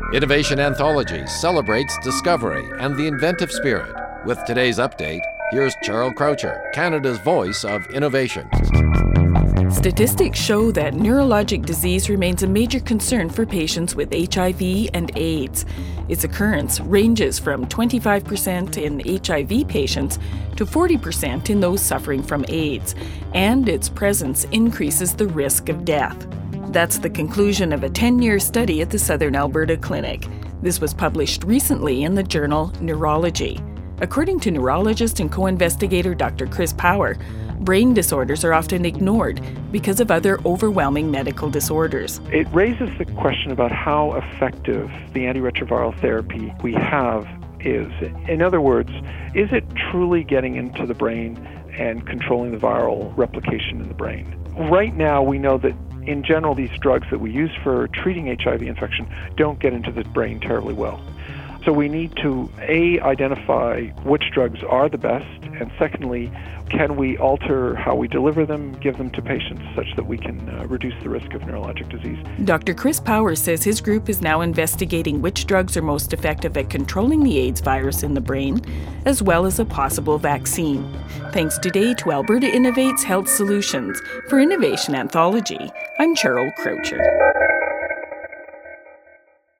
Innovation Anthology celebrates discovery and the inventive spirit. With today's update, here's Cheryl Croucher, Canada's voice of innovation. Statistics show that neurologic disease remains a major concern for patients with HIV and AIDS. Its occurrence ranges from 25% in HIV patients to 40% in those suffering from AIDS, and its presence increases the risk of death. That's the conclusion of a 10-year study at the Southern Alberta Clinic. This was published recently in the journal Neurology. According to neurologist and co-investigator Dr. Chris Power, brain disorders are often ignored because of other overwhelming medical disorders. It raises the question about how effective the antiretroviral therapy we have is. In other words, is it truly getting into the brain and controlling the viral replication in the brain? Right now, we know that in general, these drugs that we use for treating HIV infection don't get into the brain terribly well. So we need to, A, identify which drugs are the best, and secondly, can we alter how we deliver them, give them to patients such that we can reduce the risk of neurologic disease. Dr. Chris Powers says his group is now investigating which drugs are most effective at controlling the AIDS virus in the brain, as well as a possible vaccine. Thanks today to Alberta Innovates Health Solutions. For Innovation Anthology, I'm Cheryl Croucher.